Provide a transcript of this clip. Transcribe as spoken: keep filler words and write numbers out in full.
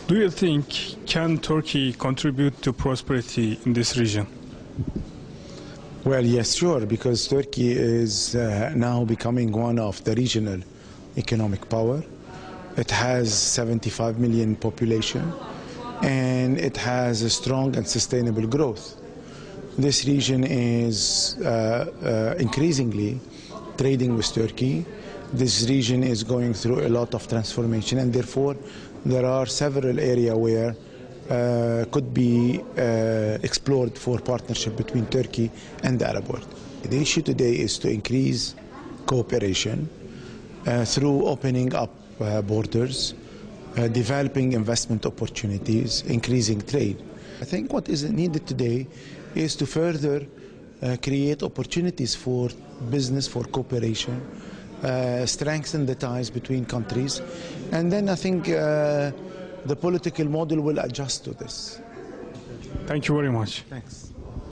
Do you think can Turkey contribute to prosperity in this region? Well, yes, sure, because Turkey is uh, now becoming one of the regional economic power. It has seventy-five million population, and it has a strong and sustainable growth. This region is uh, uh, increasingly trading with Turkey. This region is going through a lot of transformation, and therefore there are several areas where uh, could be uh, explored for partnership between Turkey and the Arab world. The issue today is to increase cooperation uh, through opening up uh, borders, uh, developing investment opportunities, increasing trade. I think what is needed today is to further uh, create opportunities for business, for cooperation, uh, strengthen the ties between countries, and then I think uh, the political model will adjust to this. Thank you very much. Thanks.